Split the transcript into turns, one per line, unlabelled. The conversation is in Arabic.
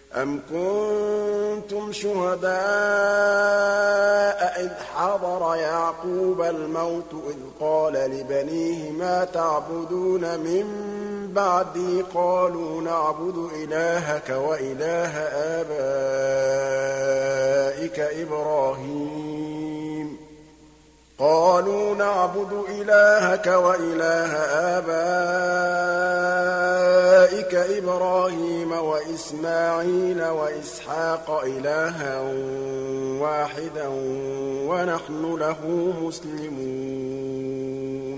أَمْ كُنتُمْ شُهَدَاءَ إِذْ حَضَرَ يَعْقُوبَ الْمَوْتُ إِذْ قَالَ لِبَنِيهِ مَا تَعْبُدُونَ مِن بَعْدِي قَالُوا نَعْبُدُ إِلَٰهَكَ وَإِلَٰهَ آبَائِكَ إِبْرَاهِيمَ وَإِسْمَاعِيلَ وَإِسْحَاقَ إِلَٰهًا وَاحِدًا وَنَحْنُ لَهُ مُسْلِمُونَ